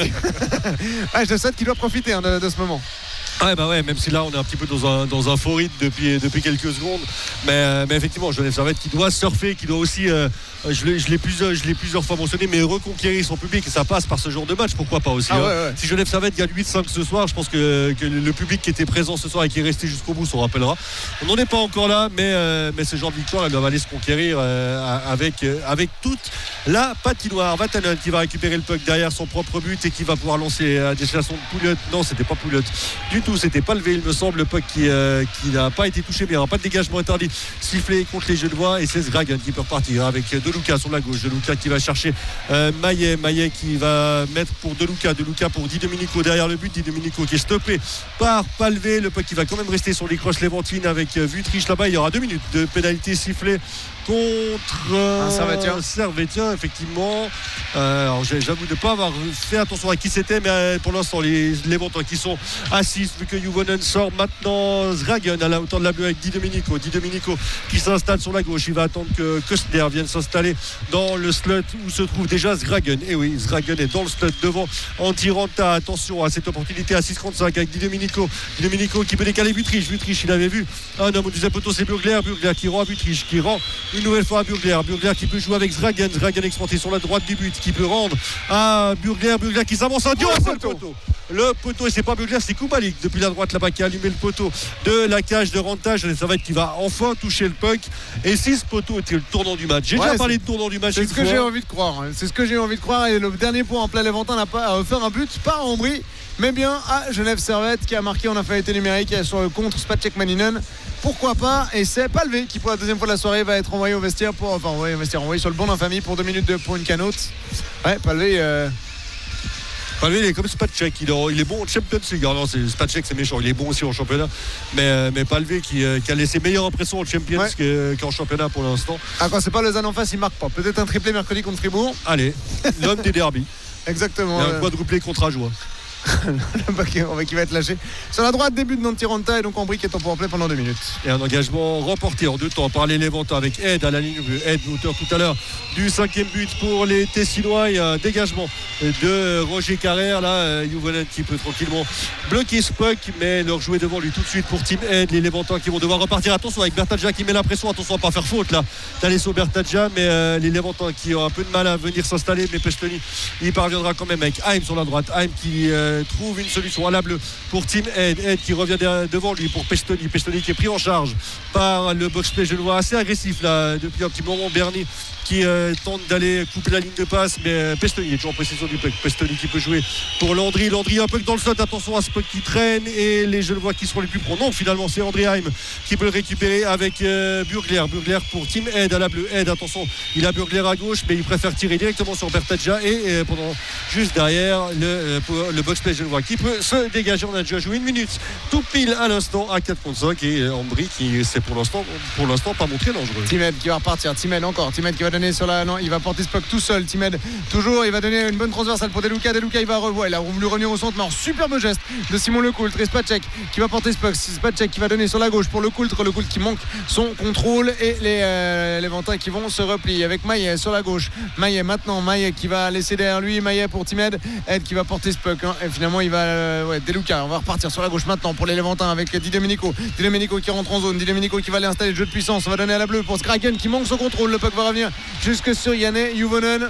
[SPEAKER 2] Ouais, je sais qu'il doit profiter de ce moment.
[SPEAKER 3] Ouais, même si là on est un petit peu dans un faux rythme depuis quelques secondes, mais effectivement Genève Servette qui doit surfer, qui doit aussi je l'ai plusieurs fois mentionné, mais reconquérir son public, et ça passe par ce genre de match, pourquoi pas aussi.
[SPEAKER 2] Ouais.
[SPEAKER 3] Si Genève Servette gagne 8-5 ce soir, je pense que le public qui était présent ce soir et qui est resté jusqu'au bout s'en rappellera. On n'en est pas encore là, mais ce genre de victoire, elle doit aller se conquérir avec toute la patinoire. Vatanen qui va récupérer le puck derrière son propre but et qui va pouvoir lancer à destination de Pouliot. Non, c'était pas Pouliot du tout, c'était pas levé, il me semble. Le puck qui n'a pas été touché, mais il n'y aura pas de dégagement interdit sifflé contre les Genevois, et c'est Zgragan qui peut repartir avec De Luca sur la gauche. De Luca qui va chercher Maillet qui va mettre pour De Luca pour Di Domenico derrière le but. Di Domenico qui est stoppé par Palvé. Le puck qui va quand même rester sur les crosses léventines avec Vutriche là-bas. Il y aura 2 minutes de pénalité sifflée contre un Servétien, effectivement. Alors j'avoue de ne pas avoir fait attention à qui c'était, mais pour l'instant les Léventins qui sont à 6, vu que Juvonen sort maintenant. Zgragan à la hauteur de la bleue avec Di Domenico qui s'installe sur la gauche. Il va attendre que Kostner vienne s'installer dans le slot où se trouve déjà Zgragan. Et oui, Zgragan est dans le slot devant Antiranta. Attention à cette opportunité à 6,35 avec Di Domenico qui peut décaler Vutriche. Il avait vu un homme au deuxième poteau, c'est Burgler qui rend à Vutriche, qui rend une nouvelle fois à Burgler qui peut jouer avec Zgragan exporté sur la droite du but, qui peut rendre à Burgler qui s'avance à Dieu le poteau, et c'est pas Burgler, c'est Kubalik depuis la droite là-bas qui a allumé le poteau de la cage de Ranta. Ça va être qui va enfin toucher le puck, et si ce poteau était le tournant du match, j'ai déjà parlé de tournant du match,
[SPEAKER 2] c'est ce que j'ai envie de croire, et le dernier point en plein Léventin n'a pas offert un but, pas à Ambry mais bien à Genève Servette qui a marqué en infériorité numérique sur le contre Spacek Maninen. Pourquoi pas, et c'est Palvé qui pour la deuxième fois de la soirée va être envoyé au vestiaire envoyé sur le banc d'infamie pour 2 minutes pour une canote. Ouais, Palvé
[SPEAKER 3] il est comme Spacek, il est bon en Champions League. Non, Spacek c'est méchant, il est bon aussi en championnat, mais Palvé qui a laissé meilleure impression en Champions qu'en championnat pour l'instant.
[SPEAKER 2] Quand c'est pas Lausanne en face, il marque pas. Peut-être un triplé mercredi contre Fribourg.
[SPEAKER 3] Allez, l'homme des derbies.
[SPEAKER 2] Exactement.
[SPEAKER 3] Et un quadruplé contre Ajoie.
[SPEAKER 2] Qui va être lâché sur la droite, début de Nantiranta, et donc Ambry qui est en powerplay pendant 2 minutes.
[SPEAKER 3] Et un engagement remporté en 2 temps par les Léventins avec Aide à la ligne bleue. Aide, l'auteur tout à l'heure du 5e but pour les Tessinois. Il y a un dégagement de Roger Carrère. Là, Juvonen qui peut tranquillement bloquer ce puck, mais leur jouer devant lui tout de suite pour Team Aide. Les Léventins qui vont devoir repartir. Attention avec Bertadja qui met la pression. Attention à ne pas faire faute là d'aller sur Bertadja, mais les Léventins qui ont un peu de mal à venir s'installer. Mais Pestoni, il parviendra quand même avec Haim sur la droite. Haim qui trouve une solution à la bleue pour Team Aide qui revient devant lui pour Pestoni qui est pris en charge par le box-play genevois, assez agressif là depuis un petit moment. Berny qui tente d'aller couper la ligne de passe, mais Pestoni est toujours en précision du puck. Pestoni qui peut jouer pour Landry un puck dans le slot. Attention à ce puck qui traîne, et les Genevois qui seront les plus pros. Non, finalement c'est André Haim qui peut le récupérer avec Burgler pour Team Aide à la bleue. Aide, attention, il a Burgler à gauche, mais il préfère tirer directement sur Bertadja, et pendant juste derrière le box-play genevois qui peut se dégager. On a déjà joué 1 minute tout pile à l'instant à 4 contre 5, et Ambry qui s'est pour l'instant pas montré dangereux.
[SPEAKER 2] Timed qui va repartir, Timed qui va donner sur la... Non, il va porter ce puck tout seul. Timed toujours, il va donner une bonne transversale pour De Luca, il va revoir, il a voulu revenir au centre, mais en superbe geste de Simon Lecoultre, et Spacek qui va porter ce puck. Spacek qui va donner sur la gauche pour Lecoultre qui manque son contrôle, et les Léventins qui vont se replier avec Maillet sur la gauche. Maillet qui va laisser derrière lui, Maillet pour Timed, Aide qui va porter ce puck, et finalement il va De Luca. On va repartir sur la gauche maintenant pour les Léventins avec Di Domenico qui rentre en zone, Di Domenico qui va aller installer le jeu de puissance. On va donner à la bleue pour Zgragan qui manque son contrôle. Le puck va revenir jusque sur Janne Juvonen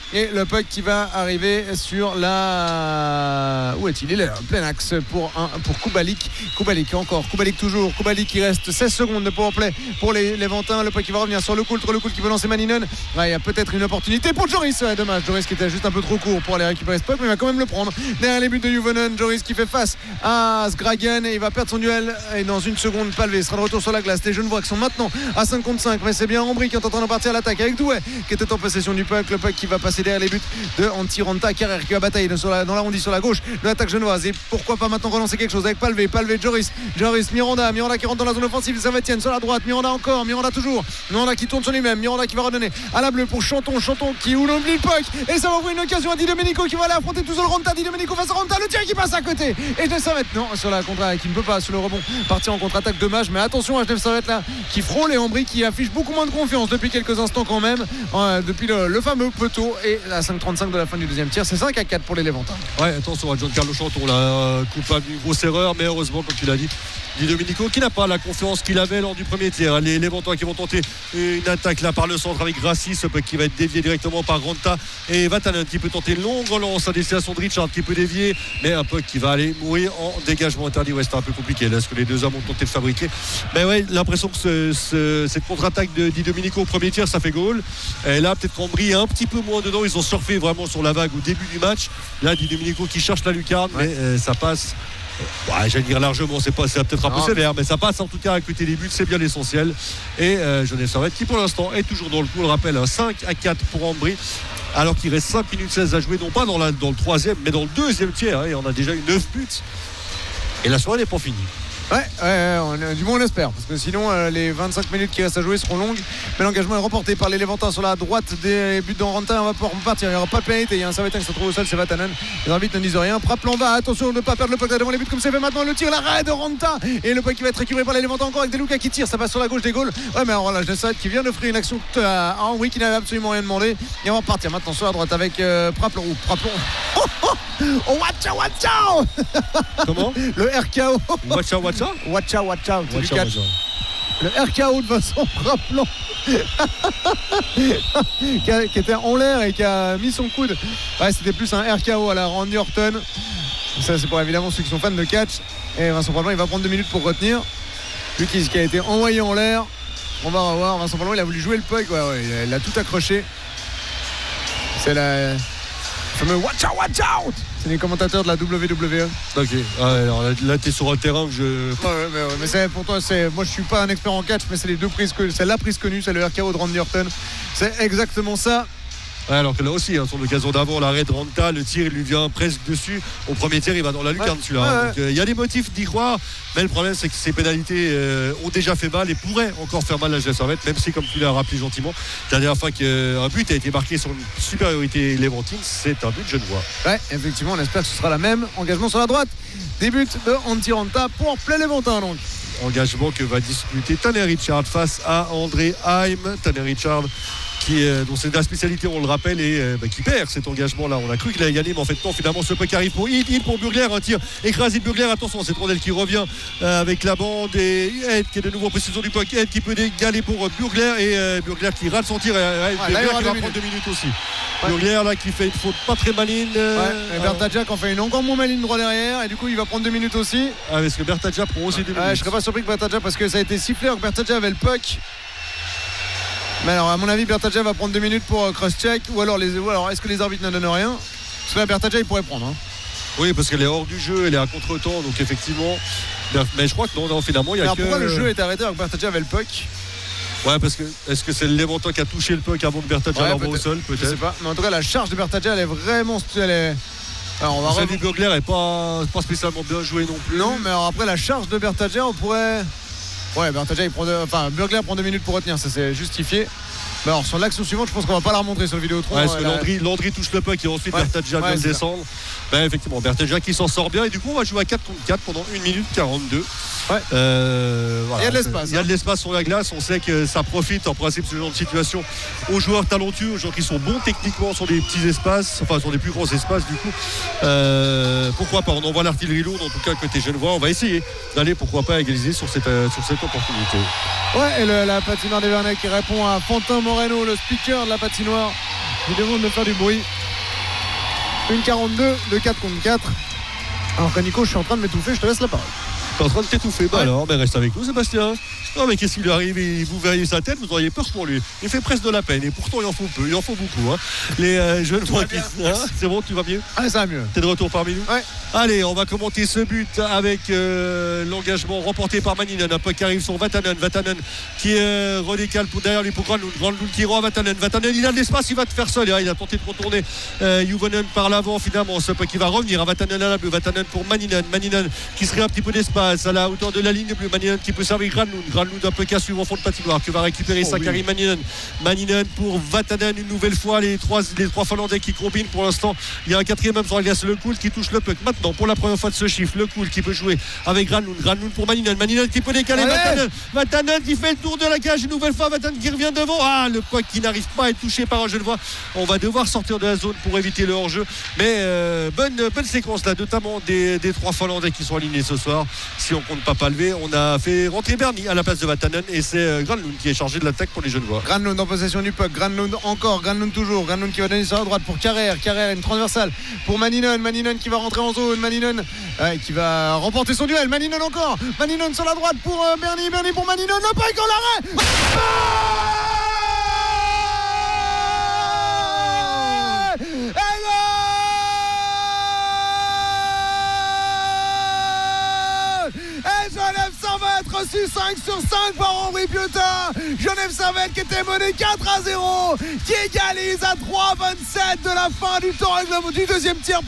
[SPEAKER 2] Et le puck qui va arriver sur la... Où est-il ? Il est là, plein axe pour Kubalik. Kubalik toujours. Kubalik qui reste 16 secondes de powerplay pour les Levantins. Le puck qui va revenir sur le Coultre qui peut lancer Maninen. Il y a peut-être une opportunité pour Joris. Dommage, Joris qui était juste un peu trop court pour aller récupérer ce puck, mais il va quand même le prendre. Derrière les buts de Juvonen, Joris qui fait face à Sgragen et il va perdre son duel. Et dans une seconde, Palvé sera de retour sur la glace. Les Genevois qui sont maintenant à 5 contre 5, mais c'est bien Ambry qui est en train de partir à l'attaque avec Douai qui était en possession du puck. Le puck qui va passer derrière les buts de Antiranta. Carrère qui va batailler dans l'arrondi sur la gauche de l'attaque genevoise. Et pourquoi pas maintenant relancer quelque chose avec Palvé, Joris, Miranda qui rentre dans la zone offensive de Saint-Etienne sur la droite. Miranda toujours. Miranda qui tourne sur lui-même. Miranda qui va redonner à la bleue pour Chanton qui oublie le puck. Et ça va ouvrir une occasion à Di Domenico qui va aller affronter tout seul Ranta. Di Domenico face à Ranta. Le tir qui passe à côté. Et Genève Servette, non, sur la contre qui ne peut pas sur le rebond partir en contre-attaque. Dommage, mais attention à Genève Servette là qui frôle et Ambry qui affiche beaucoup moins de confiance depuis quelques instants quand même. Depuis le fameux poteau. Et à 5:35 de la fin du deuxième tir, c'est 5-4 pour les Levantins.
[SPEAKER 3] Ouais, attention à Giancarlo Chanton, là, coupable d'une grosse erreur, mais heureusement, comme tu l'as dit, Di Domenico qui n'a pas la confiance qu'il avait lors du premier tir. Les Levantins qui vont tenter une attaque là par le centre avec Grassi, ce qui va être dévié directement par Ranta et Vatanen qui peut tenter une longue relance à destination de Richard qui peut dévier, mais un puck qui va aller mourir en dégagement interdit. Ouais, c'était un peu compliqué là, ce que les deux hommes ont tenté de fabriquer. Mais ouais, l'impression que cette contre-attaque de Di Domenico au premier tir, ça fait goal. Et là, peut-être qu'Ambry est un petit peu moins dedans. Ils ont surfé vraiment sur la vague au début du match. Là, Di Domenico qui cherche la lucarne, mais ça passe. Ouais, j'allais dire largement, c'est peut-être un peu sévère, mais ça passe en tout cas à côté des buts, c'est bien l'essentiel. Et Genève Servette qui pour l'instant est toujours dans le coup, on le rappelle, 5-4 pour Ambry, alors qu'il reste 5 minutes 16 à jouer, non pas dans le troisième, mais dans le deuxième tiers, et on a déjà eu 9 buts. Et la soirée n'est pas finie.
[SPEAKER 2] Du moins on l'espère, parce que sinon les 25 minutes qui restent à jouer seront longues. Mais l'engagement est remporté par les Levantins sur la droite des buts d'Anrantin. On va pouvoir partir, il n'y aura pas de pénalité. Il y a un Servetien qui se trouve au sol, c'est Vatanen. Les arbitres ne disent rien. Praplan va, attention de ne pas perdre le puck devant les buts comme c'est fait maintenant. Le tir, l'arrêt de Ranta et le puck qui va être récupéré par les Levantins encore avec Deluca qui tire. Ça passe sur la gauche des goals. Ouais, mais alors là, Genève Servette qui vient d'offrir une action à Henry qui n'avait absolument rien demandé. Et on va partir maintenant sur la droite avec Praplan. Oh, watch out
[SPEAKER 3] Comment
[SPEAKER 2] le RKO.
[SPEAKER 3] Watch out.
[SPEAKER 2] Le RKO de Vincent Praplan qui était en l'air et qui a mis son coude. Ouais, c'était plus un RKO à la Randy Orton. Ça, c'est pour évidemment ceux qui sont fans de catch. Et Vincent Praplan, il va prendre 2 minutes pour retenir. Lui qui a été envoyé en l'air. On va revoir. Vincent Praplan, il a voulu jouer le puck. Ouais, il a tout accroché. C'est le fameux watch out. C'est les commentateurs de la WWE.
[SPEAKER 3] Ok, alors là t'es sur un terrain que je.
[SPEAKER 2] Mais c'est, pour toi, moi je suis pas un expert en catch, mais c'est les deux prises c'est la prise connue, c'est le RKO de Randy Orton. C'est exactement ça.
[SPEAKER 3] Ouais, alors que là aussi, sur l'occasion d'avant, l'arrêt de Ranta, le tir il lui vient presque dessus. Au premier tir, il va dans la lucarne celui-là. Donc il y a des motifs d'y croire, mais le problème c'est que ces pénalités ont déjà fait mal et pourraient encore faire mal à Genève Servette, même si, comme tu l'as rappelé gentiment, la dernière fois qu'un but a été marqué sur une supériorité léventine, c'est un but genevois. Ouais,
[SPEAKER 2] effectivement, on espère que ce sera la même. Engagement sur la droite. Des buts de Antiranta pour plein Léventin donc.
[SPEAKER 3] Engagement que va disputer Tanner Richard face à André Haim. Tanner Richard dont c'est de la spécialité, on le rappelle, et qui perd cet engagement là. On a cru qu'il allait gagner, mais en fait non, finalement ce puck arrive pour pour Burgler, un tir écrasé de Burgler. Attention, c'est Trondel qui revient avec la bande et Ed qui est de nouveau en précision du puck. Ed qui peut dégaler pour Burgler et Burgler qui rate son tir. Burgler qui va prendre 2 minutes aussi. Burgler là qui fait une faute pas très maligne.
[SPEAKER 2] Bertadjak en fait une encore moins maligne droit derrière et du coup il va prendre 2 minutes aussi.
[SPEAKER 3] Parce que Bertadjak prend aussi 2 minutes.
[SPEAKER 2] Je serais pas surpris que Bertadjak, parce que ça a été sifflé alors que Bertadjak avait le puck. Mais alors à mon avis Bertadjak va prendre 2 minutes pour cross-check ou alors est-ce que les arbitres ne donnent rien? Parce que là Bertadjak il pourrait prendre
[SPEAKER 3] Oui, parce qu'elle est hors du jeu, elle est à contre-temps, donc effectivement. Mais je crois que non finalement il y a
[SPEAKER 2] pourquoi le jeu est arrêté alors que Bertadjak avait le puck?
[SPEAKER 3] Ouais, parce que est-ce que c'est le Léventin qui a touché le puck avant que Bertadjak l'envoie au sol? Peut-être. Je
[SPEAKER 2] sais pas, mais en tout cas la charge de Bertadjak elle est vraiment
[SPEAKER 3] alors on va Burgler est pas spécialement bien joué non plus.
[SPEAKER 2] Non, mais alors après la charge de Bertadjak on pourrait. Ouais, Bertadjak Burgler prend 2 minutes pour retenir, ça c'est justifié. Mais alors sur l'action suivante, je pense qu'on va pas la remontrer sur le Vidéotron.
[SPEAKER 3] Ouais, parce que Landry touche le puck et ensuite Bertadjak vient descendre. Effectivement, Bertadjak qui s'en sort bien et du coup on va jouer à 4 contre 4 pendant 1 minute 42.
[SPEAKER 2] Voilà. Il y a de l'espace.
[SPEAKER 3] Il y a de l'espace sur la glace. On sait que ça profite en principe ce genre de situation aux joueurs talentueux, aux gens qui sont bons techniquement sur des petits espaces, enfin sur des plus gros espaces du coup. Pourquoi pas? On envoie l'artillerie lourde en tout cas côté genevois. On va essayer d'aller pourquoi pas égaliser sur cette opportunité.
[SPEAKER 2] Ouais, et la patinoire des Vernets qui répond à Fantin Moreno, le speaker de la patinoire. Il demande de faire du bruit. 1,42, le 4 contre 4. Alors que Nico, je suis en train de m'étouffer, je te laisse la parole.
[SPEAKER 3] T'es en train de t'étouffer. Bah alors, reste avec nous, Sébastien. Non, mais qu'est-ce qui lui arrive? Vous verriez sa tête, vous auriez peur pour lui. Il fait presque de la peine. Et pourtant, il en faut peu. Il en faut beaucoup. Hein. Les jeunes voix qui. C'est bon, tu vas mieux?
[SPEAKER 2] Ah, ça va mieux.
[SPEAKER 3] T'es de retour parmi nous?
[SPEAKER 2] Ouais.
[SPEAKER 3] Allez, on va commenter ce but avec l'engagement remporté par Maninen. Un peu qui arrive sur Vatanen. Vatanen qui redécale derrière lui pour Granlund. Granlund qui rend Vatanen. Vatanen, il a de l'espace, il va te faire seul. Il a tenté de contourner Juvonen par l'avant. Finalement, ce peu qui va revenir à Vatanen à la bleue. Vatanen pour Maninen. Maninen qui serait un petit peu d'espace à la hauteur de la ligne bleue. Maninen qui peut servir Granlund. Granlund un peu qu'à suivre au fond de patinoire, que va récupérer Sakari Maninen. Maninen pour Vatanen une nouvelle fois. Les trois Finlandais qui combinent pour l'instant. Il y a un quatrième homme sur la glace, Le Kool qui touche le puck. Maintenant, pour la première fois de ce chiffre, Le Kool qui peut jouer avec Granlund. Granlund pour Maninen. Maninen qui peut décaler Vatanen. Vatanen qui fait le tour de la cage une nouvelle fois. Vatanen qui revient devant. Ah, le puck qui n'arrive pas à être touché par un Genevois. On va devoir sortir de la zone pour éviter le hors-jeu. Mais bonne séquence là, notamment des trois Finlandais qui sont alignés ce soir. Si on compte pas Palvé, on a fait rentrer Bernie à la place de Vatanen et c'est Granlund qui est chargé de l'attaque pour les Genevois.
[SPEAKER 2] Granlund en possession du puck. Granlund encore. Granlund toujours. Granlund qui va donner sur la droite pour Carrère. Carrère une transversale pour Maninen. Maninen qui va rentrer en zone. Maninen qui va remporter son duel. Maninen encore. Maninen sur la droite pour Bernie. Bernie pour Maninen. Le puck en l'arrêt. Genève Servette reçu 5 sur 5 par Henri Pieutard. Genève Servette qui était mené 4-0, qui égalise à 3-27 de la fin du temps du deuxième tir,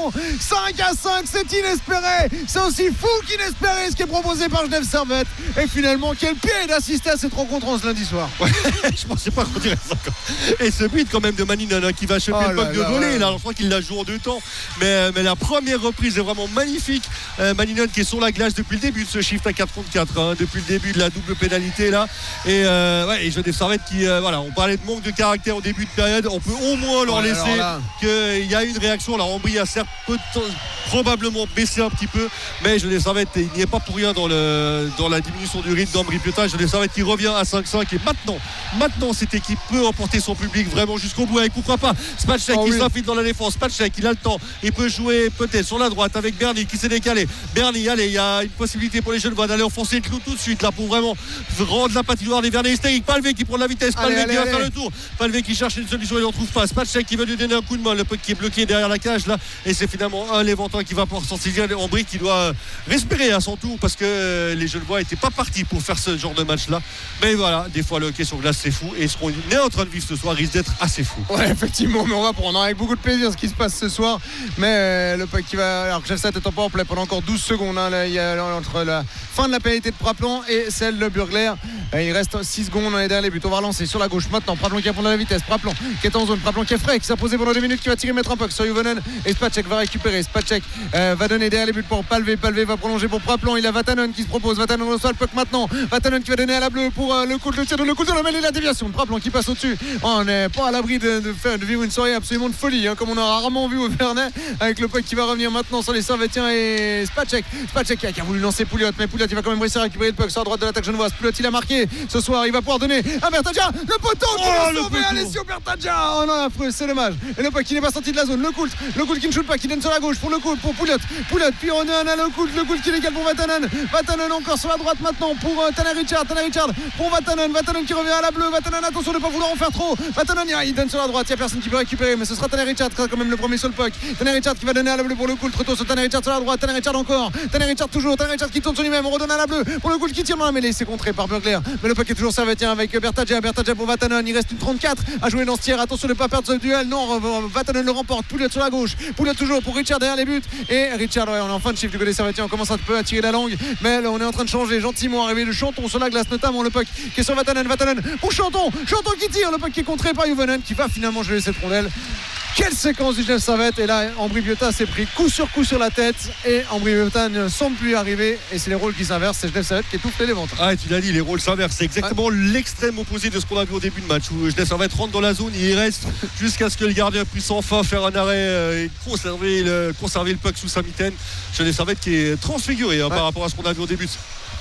[SPEAKER 2] 5-5, c'est inespéré. C'est aussi fou qu'inespéré ce qui est proposé par Genève Servette. Et finalement, quel pied d'assister à cette rencontre ce lundi soir.
[SPEAKER 3] Ouais, je pensais pas qu'on dirait ça encore. Et ce but quand même de Maninen qui va choper le puck de volée. Là, je crois qu'il l'a joué en 2 temps. Mais la première reprise est vraiment magnifique. Maninen qui est sur la glace depuis le début de ce shift à 4 contre 4 depuis le début de la double pénalité là. Et Genève Servette qui on parlait de manque de caractère au début de période. On peut au moins leur laisser qu'il y a une réaction. Alors Ambry a certes probablement baissé un petit peu, mais Genève Servette il n'y est pas pour rien dans la diminution du rythme d'Ambry Pieutard. Genève Servette qui revient à 5-5 et maintenant cette équipe peut emporter son public vraiment jusqu'au bout. Et pourquoi pas Spacek qui s'infiltre dans la défense. Spacek il a le temps, il peut jouer peut-être sur la droite avec Bernie qui s'est décalé. Bernie, allez, il y a une possibilité pour les Genevois d'aller enfoncer le clou tout de suite là pour vraiment rendre la patinoire des Vernets hystériques. Palvé qui prend de la vitesse, Palvé qui va faire le tour, Palvé qui cherche une solution, il n'en trouve pas. Spacek qui veut lui donner un coup de main, le puck qui est bloqué derrière la cage là, et c'est finalement un Léventin qui va pouvoir s'en saisir. Ambry qui doit respirer à son tour parce que les Genevois n'étaient pas partis pour faire ce genre de match là. Mais voilà, des fois le hockey sur glace c'est fou, et ce qu'on est en train de vivre ce soir risque d'être assez fou.
[SPEAKER 2] Ouais, effectivement, mais on va prendre avec beaucoup de plaisir ce qui se passe ce soir. Mais le puck qui va, alors que Genève est en play pendant encore 12 secondes là, il y a entre la fin de la pénalité de Praplan et celle de Burgler. Il reste 6 secondes, on est derrière les buts. On va relancer sur la gauche maintenant. Praplan qui prend de la vitesse. Praplan qui est en zone. Praplan qui est frais, qui s'est posé pendant 2 minutes, qui va tirer, mettre un puck sur Juvonen. Et Spacek va récupérer. Spacek va donner derrière les buts pour Palvé. Palvé va prolonger pour Praplan. Il a Vatanen qui se propose. Vatanen reçoit le puck maintenant. Vatanen qui va donner à la bleue pour le coup de tir de Le Kool. La mêlée de la déviation de Praplan qui passe au-dessus. On n'est pas à l'abri de vivre une soirée absolument de folie, comme on a rarement vu au Vernet, avec le puck qui va revenir maintenant sur les Servettiens et Spacek qui a voulu lancer Pouliot, mais Pouliot il va quand même réussir à récupérer le puck sur la droite de l'attaque genevoise. Pouliot il a marqué ce soir, il va pouvoir donner à Bertadja le poteau qui va sauver Alessio Bertadja. Oh non, affreux, c'est dommage. Et le puck qui n'est pas sorti de la zone. Le Kool qui ne shoot pas, qui donne sur la gauche pour Le Kool, pour Pouliot, puis on a Le Kool qui décale pour Vatanen encore sur la droite maintenant pour Tanner Richard pour Vatanen qui revient à la bleue. Vatanen, attention de ne pas vouloir en faire trop. Vatanen il donne sur la droite, il n'y a personne qui peut récupérer, mais ce sera Tanner Richard qui sera quand même le premier sur le puck. Tanner Richard qui va donner à la bleue pour Le Kool, trop tôt sur Tanner Richard sur la droite. Tanner Richard encore, Tanner Richard toujours, Tanner Richard qui tourne sur lui-même, on redonne à la bleue pour Le Kool qui tire dans la mêlée, c'est contré par Burgler, mais le puck est toujours Servetien avec Bertadja pour Vatanen. Il reste une 34 à jouer dans ce tir, attention de ne pas perdre ce duel. Non, Vatanen le remporte. Pouliot sur la gauche, Pouliot toujours pour Richard derrière les buts, et Richard, on est en fin de chiffre du côté Servetien, on commence un peu à tirer la langue, mais là on est en train de changer gentiment, arrivé le Chanton sur la glace, notamment le puck qui est sur Vatanen pour Chanton qui tire, le puck qui est contré par Juvonen qui va finalement jouer cette rondelle. Quelle séquence du Genève Servette, et là Ambry Pieutard s'est pris coup sur la tête, et Ambry Pieutard ne semble plus y arriver, et c'est les rôles qui s'inversent, c'est Genève Servette qui étouffe les Léventins.
[SPEAKER 3] Ah, tu l'as dit, les rôles s'inversent, c'est exactement l'extrême opposé de ce qu'on a vu au début de match, où Genève Servette rentre dans la zone, il reste jusqu'à ce que le gardien puisse enfin faire un arrêt et conserver le puck sous sa mitaine. Genève Servette qui est transfiguré par rapport à ce qu'on a vu au début.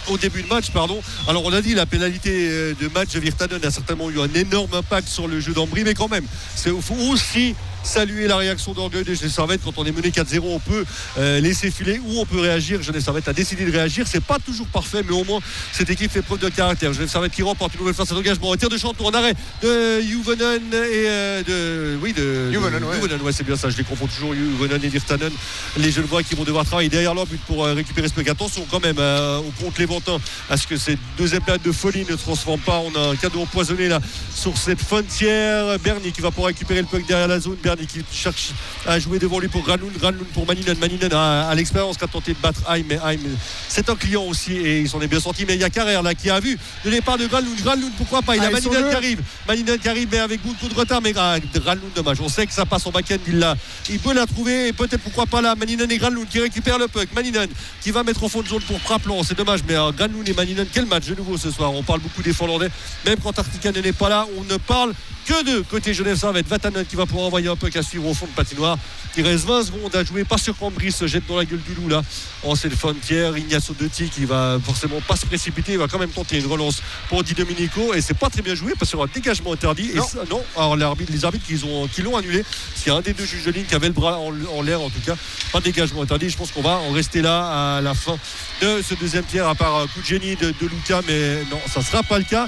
[SPEAKER 3] au début de match, pardon. Alors on a dit la pénalité de match de Virtanen a certainement eu un énorme impact sur le jeu d'Ambry, mais quand même, il faut aussi saluer la réaction d'orgueil de Genève Servette. Quand on est mené 4-0, on peut laisser filer ou on peut réagir. Genève Servette a décidé de réagir. C'est pas toujours parfait, mais au moins cette équipe fait preuve de caractère. Genève Servette qui remporte une nouvelle fois cet engagement. Un tir de Chantour en arrêt de Juvonen et de Juvonen, ouais, c'est bien ça. Je les confonds toujours, Juvonen et Virtanen. Les Genevois qui vont devoir travailler derrière leur but pour récupérer ce puck. Attention quand même contre les Ventins à ce que cette deuxième période de folie ne se transforme pas. On a un cadeau empoisonné là sur cette frontière. Bernier qui va pouvoir récupérer le puck derrière la zone. Bernier qui cherche à jouer devant lui pour Granlund pour Maninen a l'expérience qui a tenté de battre Haim, mais Haim c'est un client aussi et il s'en est bien sorti. Mais il y a Carrère là qui a vu le départ de Granlund, pourquoi pas, il a Maninen qui arrive mais avec beaucoup de retard, mais Granlund dommage, on sait que ça passe en back-end, il peut la trouver et peut-être pourquoi pas là Maninen et Granlund qui récupèrent le puck. Maninen qui va mettre au fond de zone pour Praplan, c'est dommage, mais Granlund et Maninen, quel match de nouveau ce soir. On parle beaucoup des Finlandais, même quand Artikainen n'est pas là, on ne parle que de côté Genève Servette. Vatanen qui va pouvoir envoyer un puck à suivre au fond de patinoire. Il reste 20 secondes à jouer, pas sûr qu'Ambry se jette dans la gueule du loup là en cette frontière. Ignacio Dotti qui va forcément pas se précipiter, il va quand même tenter une relance pour Di Domenico et c'est pas très bien joué parce qu'il y aura un dégagement interdit. Non. Et ça, non, alors les arbitres qui l'ont annulé, parce qu'il y a un des deux juges de ligne qui avait le bras en l'air, en tout cas pas de dégagement interdit. Je pense qu'on va en rester là à la fin de ce deuxième tiers, à part un coup de génie de Luca, mais non, ça sera pas le cas.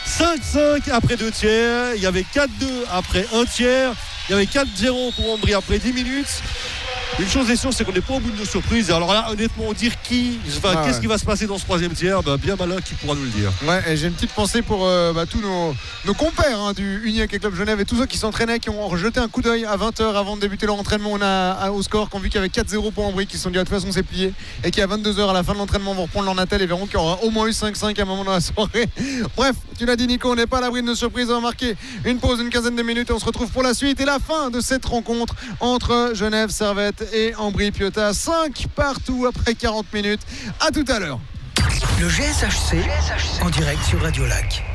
[SPEAKER 3] 5-5 après 2 tiers, il y avait 4-2 après 1 tiers, il y avait 4-0 pour Ambry après 10 minutes. Une chose est sûre, c'est qu'on n'est pas au bout de nos surprises. Alors là, honnêtement, dire qu'est-ce qui va se passer dans ce troisième tiers, bien malin qui pourra nous le dire.
[SPEAKER 2] Ouais, et j'ai une petite pensée pour tous nos compères du Uniac et Club Genève et tous ceux qui s'entraînaient, qui ont rejeté un coup d'œil à 20h avant de débuter leur entraînement. On a au score qu'on vu qu'il y avait 4-0 pour Ambry, qui se sont dit de toute façon c'est plié, et qu'à 22h à la fin de l'entraînement vont reprendre leur natel et verront qu'il y aura au moins eu 5-5 à un moment dans la soirée. Bref, tu l'as dit Nico, on n'est pas à l'abri de nos surprises. On va marquer une pause d'une quinzaine de minutes et on se retrouve pour la suite et la fin de cette rencontre entre Genève Servette et Ambry Piotta. 5 partout après 40 minutes. À tout à l'heure.
[SPEAKER 1] Le GSHC en direct sur Radio Lac.